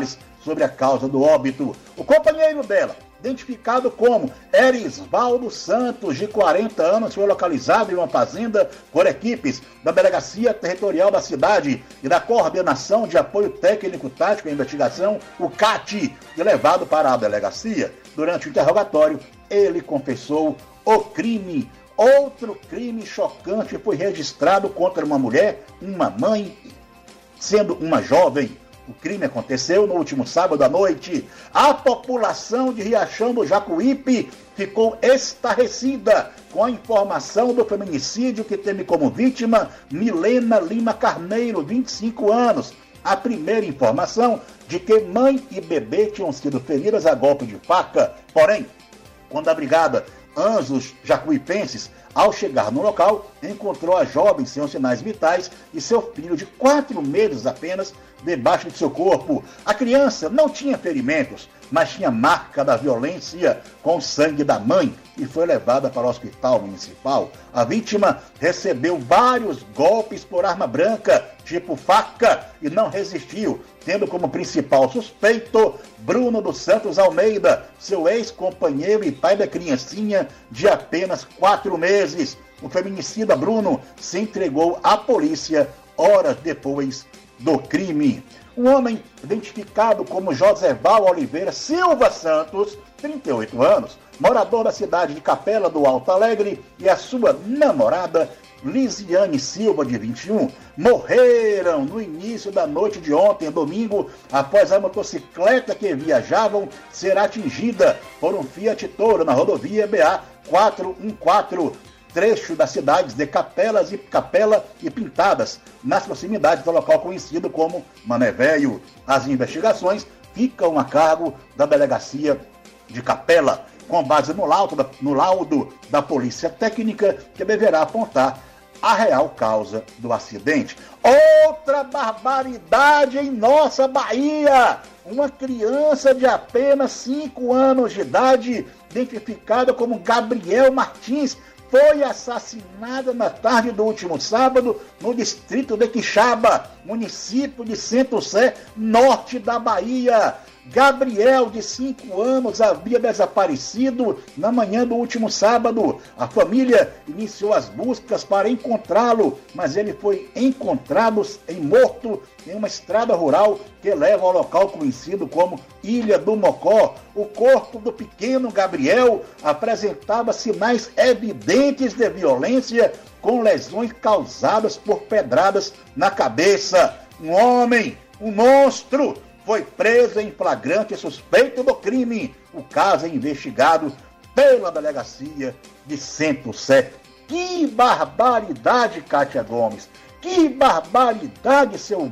sobre a causa do óbito. O companheiro dela, identificado como Erisvaldo Santos, de quarenta anos, foi localizado em uma fazenda por equipes da Delegacia Territorial da Cidade e da Coordenação de Apoio Técnico-Tático à Investigação, o C A T, e levado para a delegacia. Durante o interrogatório, ele confessou o crime. Outro crime chocante foi registrado contra uma mulher, uma mãe, sendo uma jovem. O crime aconteceu no último sábado à noite. A população de Riachão do Jacuípe ficou estarrecida com a informação do feminicídio que teve como vítima Milena Lima Carneiro, vinte e cinco anos. A primeira informação de que mãe e bebê tinham sido feridas a golpe de faca. Porém, quando a brigada Anjos Jacuipenses, ao chegar no local, encontrou a jovem sem os sinais vitais e seu filho de quatro meses apenas debaixo de seu corpo. A criança não tinha ferimentos, mas tinha marca da violência com o sangue da mãe e foi levada para o hospital municipal. A vítima recebeu vários golpes por arma branca, tipo faca, e não resistiu, tendo como principal suspeito Bruno dos Santos Almeida, seu ex-companheiro e pai da criancinha de apenas quatro meses. O feminicida Bruno se entregou à polícia horas depois do crime. Um homem identificado como Joséval Oliveira Silva Santos, trinta e oito anos, morador da cidade de Capela do Alto Alegre, e a sua namorada, Lisiane Silva, de vinte e um, morreram no início da noite de ontem, domingo, após a motocicleta que viajavam ser atingida por um Fiat Toro na rodovia B A quatrocentos e quatorze, trecho das cidades de Capelas e Capela e Pintadas, nas proximidades do local conhecido como Mané Velho. As investigações ficam a cargo da Delegacia de Capela, com base no laudo, da, no laudo da Polícia Técnica, que deverá apontar a real causa do acidente. Outra barbaridade em nossa Bahia! Uma criança de apenas cinco anos de idade, identificada como Gabriel Martins, foi assassinada na tarde do último sábado no distrito de Quixaba, município de Centro-Sé, norte da Bahia. Gabriel, de cinco anos, havia desaparecido na manhã do último sábado. A família iniciou as buscas para encontrá-lo, mas ele foi encontrado em morto em uma estrada rural que leva ao local conhecido como Ilha do Mocó. O corpo do pequeno Gabriel apresentava sinais evidentes de violência, com lesões causadas por pedradas na cabeça. Um homem, um monstro, foi preso em flagrante suspeito do crime. O caso é investigado pela Delegacia de Centro-Sé. Que barbaridade, Kátia Gomes! Que barbaridade, seu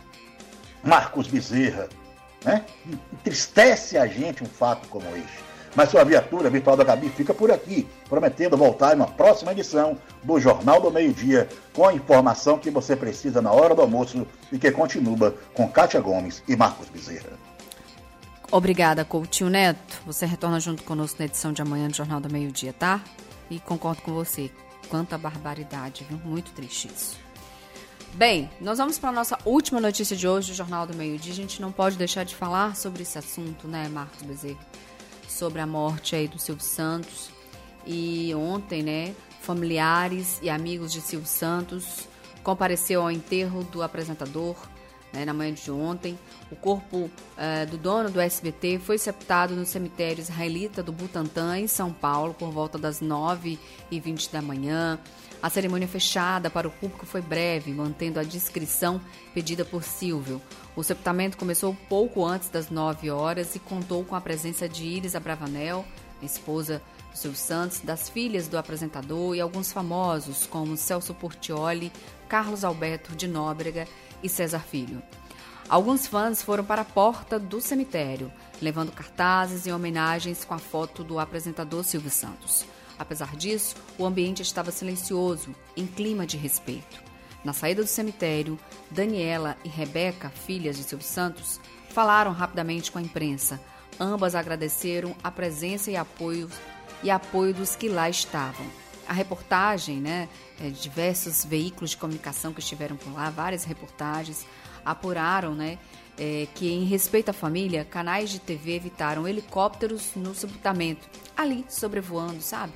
Marcos Bezerra! Né? Entristece a gente um fato como este. Mas sua viatura virtual da Gabi fica por aqui, prometendo voltar em uma próxima edição do Jornal do Meio-Dia, com a informação que você precisa na hora do almoço e que continua com Kátia Gomes e Marcos Bezerra. Obrigada, Coutinho Neto. Você retorna junto conosco na edição de amanhã do Jornal do Meio-Dia, tá? E concordo com você. Quanta barbaridade, viu? Muito triste isso. Bem, nós vamos para a nossa última notícia de hoje do Jornal do Meio-Dia. A gente não pode deixar de falar sobre esse assunto, né, Marcos Bezerra? Sobre a morte aí do Silvio Santos. E ontem, né, familiares e amigos de Silvio Santos compareceu ao enterro do apresentador, né, na manhã de ontem. O corpo uh, do dono do S B T foi sepultado no cemitério israelita do Butantã, em São Paulo, por volta das nove e vinte da manhã. A cerimônia fechada para o público foi breve, mantendo a discrição pedida por Silvio. O sepultamento começou pouco antes das nove horas e contou com a presença de Iris Abravanel, esposa do Silvio Santos, das filhas do apresentador e alguns famosos como Celso Portiolli, Carlos Alberto de Nóbrega e César Filho. Alguns fãs foram para a porta do cemitério, levando cartazes e homenagens com a foto do apresentador Silvio Santos. Apesar disso, o ambiente estava silencioso, em clima de respeito. Na saída do cemitério, Daniela e Rebeca, filhas de Silvio Santos, falaram rapidamente com a imprensa. Ambas agradeceram a presença e apoio, e apoio dos que lá estavam. A reportagem, né, de diversos veículos de comunicação que estiveram por lá, várias reportagens, apuraram, né, é, que, em respeito à família, canais de T V evitaram helicópteros no sepultamento, ali sobrevoando, sabe,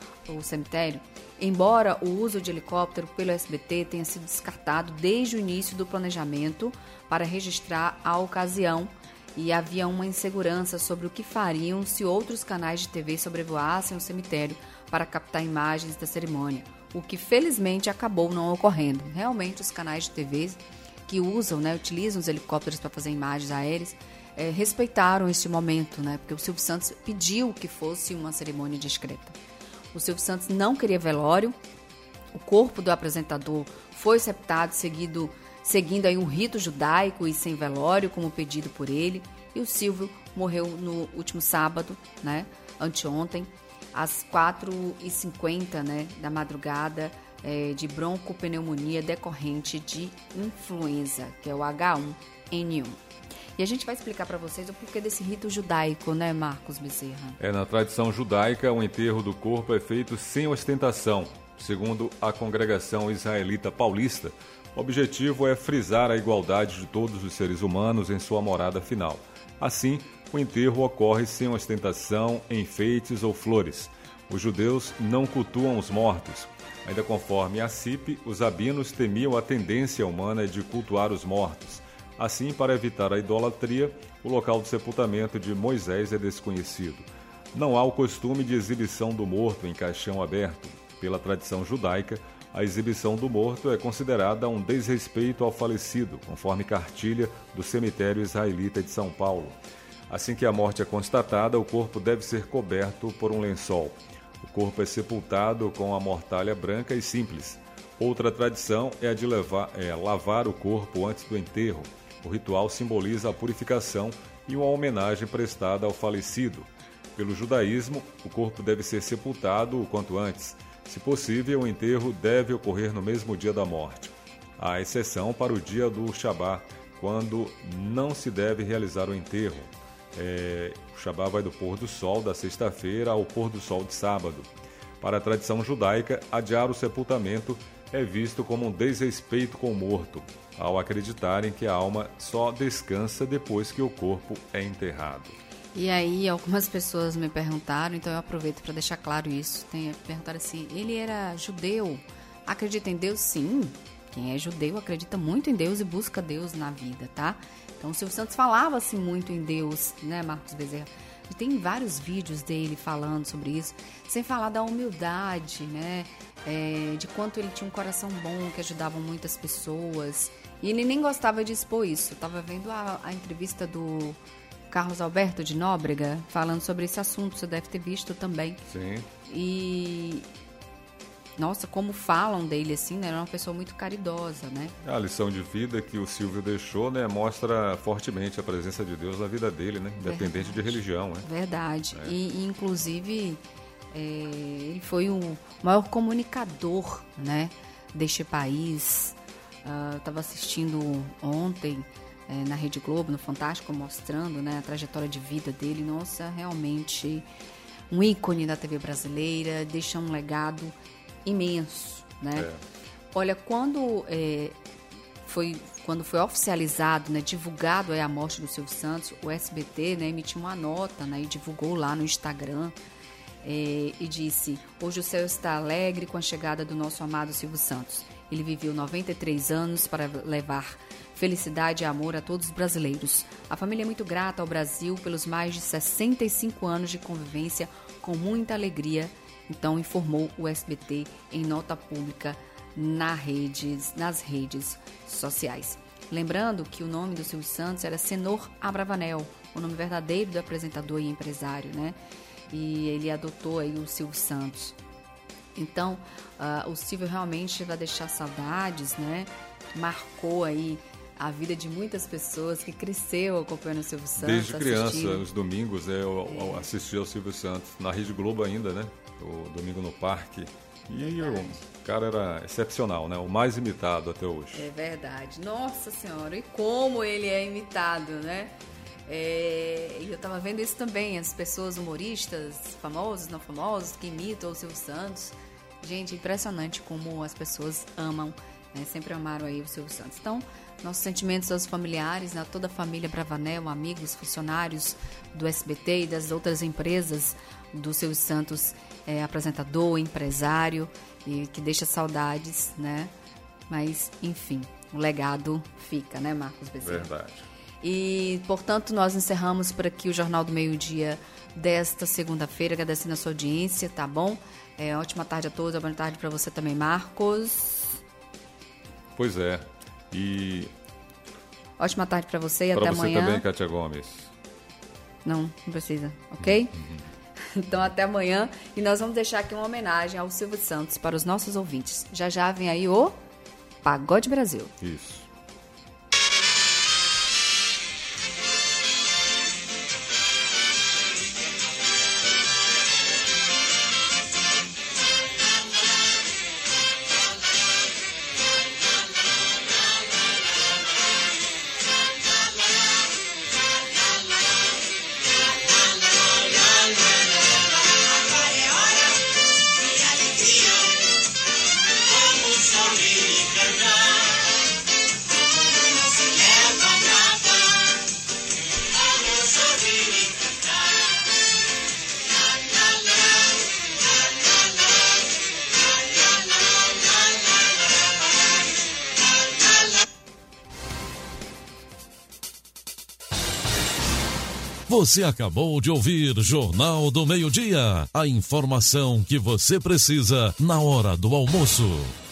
o cemitério. Embora o uso de helicóptero pelo S B T tenha sido descartado desde o início do planejamento para registrar a ocasião, e havia uma insegurança sobre o que fariam se outros canais de T V sobrevoassem o cemitério para captar imagens da cerimônia, o que felizmente acabou não ocorrendo. Realmente os canais de T V que usam, né, utilizam os helicópteros para fazer imagens aéreas, é, respeitaram este momento, né, porque o Silvio Santos pediu que fosse uma cerimônia discreta. O Silvio Santos não queria velório, o corpo do apresentador foi sepultado seguido, seguindo aí um rito judaico e sem velório, como pedido por ele, e o Silvio morreu no último sábado, né, anteontem, às quatro e cinquenta, né, da madrugada, é, de broncopneumonia decorrente de influenza, que é o H um N um. E a gente vai explicar para vocês o porquê desse rito judaico, né, Marcos Bezerra? É, na tradição judaica, o enterro do corpo é feito sem ostentação. Segundo a Congregação Israelita Paulista, o objetivo é frisar a igualdade de todos os seres humanos em sua morada final. Assim, o enterro ocorre sem ostentação, enfeites ou flores. Os judeus não cultuam os mortos. Ainda conforme a C I P, os rabinos temiam a tendência humana de cultuar os mortos. Assim, para evitar a idolatria, o local do sepultamento de Moisés é desconhecido. Não há o costume de exibição do morto em caixão aberto. Pela tradição judaica, a exibição do morto é considerada um desrespeito ao falecido, conforme cartilha do cemitério israelita de São Paulo. Assim que a morte é constatada, o corpo deve ser coberto por um lençol. O corpo é sepultado com a mortalha branca e simples. Outra tradição é a de levar, é, lavar o corpo antes do enterro. O ritual simboliza a purificação e uma homenagem prestada ao falecido. Pelo judaísmo, o corpo deve ser sepultado o quanto antes. Se possível, o enterro deve ocorrer no mesmo dia da morte. Há exceção para o dia do Shabá, quando não se deve realizar o enterro. É, o Shabá vai do pôr do sol da sexta-feira ao pôr do sol de sábado. Para a tradição judaica, adiar o sepultamento é visto como um desrespeito com o morto, ao acreditarem que a alma só descansa depois que o corpo é enterrado. E aí, algumas pessoas me perguntaram, então eu aproveito para deixar claro isso. Tem, perguntaram assim, ele era judeu? Acredita em Deus? Sim. Quem é judeu acredita muito em Deus e busca Deus na vida, tá? Então, o Silvio Santos falava assim muito em Deus, né, Marcos Bezerra? E tem vários vídeos dele falando sobre isso, sem falar da humildade, né? É, de quanto ele tinha um coração bom, que ajudava muitas pessoas. E ele nem gostava de expor isso. Eu tava vendo a, a entrevista do Carlos Alberto de Nóbrega falando sobre esse assunto, você deve ter visto também. Sim. E nossa, como falam dele assim, né? Era uma pessoa muito caridosa, né? A lição de vida que o Silvio deixou, né, mostra fortemente a presença de Deus na vida dele, né? Independente Verdade. de religião, né? Verdade. É. E, e inclusive é, ele foi o maior comunicador, né, deste país. Uh, eu estava assistindo ontem é, na Rede Globo, no Fantástico, mostrando, né, a trajetória de vida dele. Nossa, realmente um ícone da T V brasileira, deixa um legado imenso, né? É. Olha, quando é, foi quando foi oficializado, né, divulgado é, a morte do Silvio Santos, o S B T, né, emitiu uma nota, né, e divulgou lá no Instagram é, e disse: hoje o céu está alegre com a chegada do nosso amado Silvio Santos. Ele viveu noventa e três anos para levar felicidade e amor a todos os brasileiros. A família é muito grata ao Brasil pelos mais de sessenta e cinco anos de convivência com muita alegria. Então, informou o S B T em nota pública na redes, nas redes sociais. Lembrando que o nome do Silvio Santos era Senor Abravanel, o nome verdadeiro do apresentador e empresário, né? E ele adotou aí o Silvio Santos. Então, uh, o Silvio realmente vai deixar saudades, né? Marcou aí a vida de muitas pessoas que cresceu acompanhando o Silvio Santos. Desde criança, assistindo. os domingos, eu, eu é. assistia ao Silvio Santos, na Rede Globo ainda, né? O Domingo no Parque. E aí o cara era excepcional, né? O mais imitado até hoje. É verdade. Nossa Senhora, e como ele é imitado, né? É, e eu tava vendo isso também, as pessoas humoristas, famosos, não famosos, que imitam o Silvio Santos. Gente, impressionante como as pessoas amam né? Sempre amaram aí o Silvio Santos. Então, nossos sentimentos aos familiares, né? Toda a família Bravanel, amigos, funcionários do S B T e das outras empresas do Silvio Santos, é, apresentador, empresário, e que deixa saudades, né? Mas, enfim, o legado fica, né, Marcos Bezerra? Verdade. E, portanto, nós encerramos por aqui o Jornal do Meio-Dia desta segunda-feira, agradecendo a sua audiência, tá bom? É, ótima tarde a todos, boa tarde para você também, Marcos. Pois é. E ótima tarde para você e pra até você amanhã. também, Kátia Gomes. Não, não precisa, ok? Uhum. Então até amanhã. E nós vamos deixar aqui uma homenagem ao Silvio Santos para os nossos ouvintes. Já já vem aí o Pagode Brasil. Isso. Você acabou de ouvir Jornal do Meio-Dia. A informação que você precisa na hora do almoço.